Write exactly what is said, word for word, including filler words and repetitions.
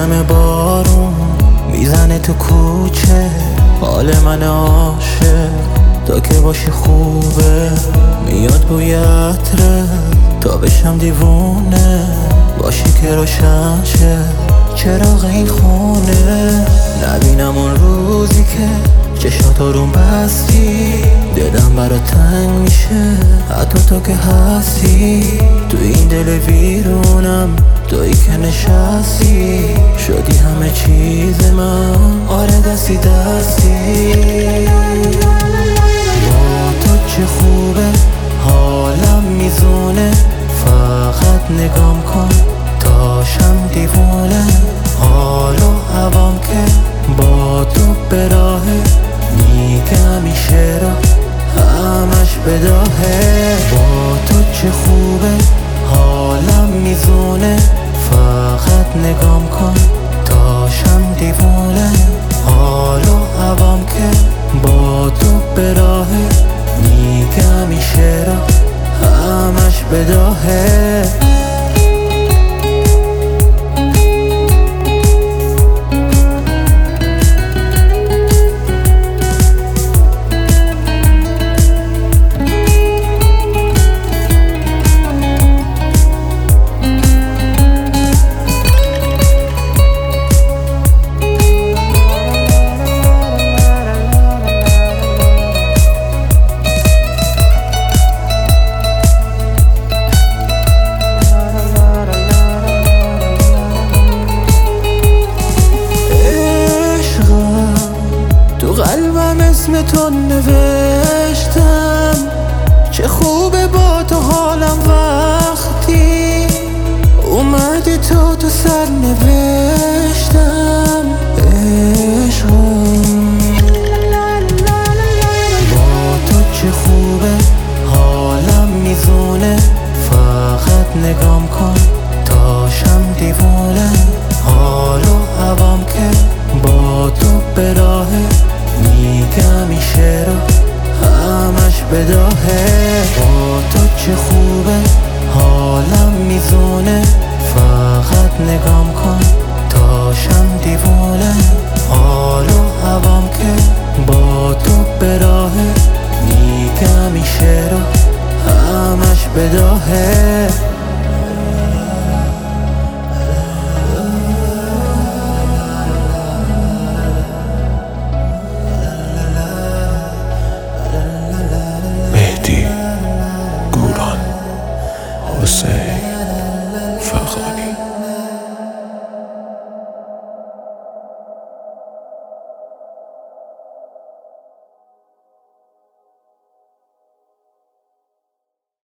همه بارون میزنه تو کوچه، حال من عاشق تا که باشی خوبه. میاد بوی عطره تا بشم دیوونه، باشی که روشن شه چراغ این خونه. نبینم اون روزی که چشات آروم بستی، دلم برا تنگ میشه حتی تو که هستی. تو این دل ویرونم تویی که نشستی، شدی همه چیز من، آره دستی دستی. با تو چه خوبه حالم میزونه، فقط نگام کن تاشم دیوونه. حال و هوام که با تو به راهه، میگم این شعرها همش بداهه. با تو چه خوبه حالم میزونه، فقط نگام کن تاشم دیوونه. حال و هوام که با تو به راهه، میگم این شعرها همش بداهه. قلبم اسم تو نوشتم، چه خوبه با تو حالم وقتی اومدی تو تو سر نوشتم. عشقم با تو چه خوبه حالم میزونه، فقط نگام کن تاشم دیوونه. حال و هوام که با تو به راهه، میگم این شعرها همش بداهه. با تو چه خوبه حالم میزونه، فقط نگام کن تاشم دیوونه. حال و هوام که با تو به راهه، میگم این شعرها همش بداهه. حسین فغانی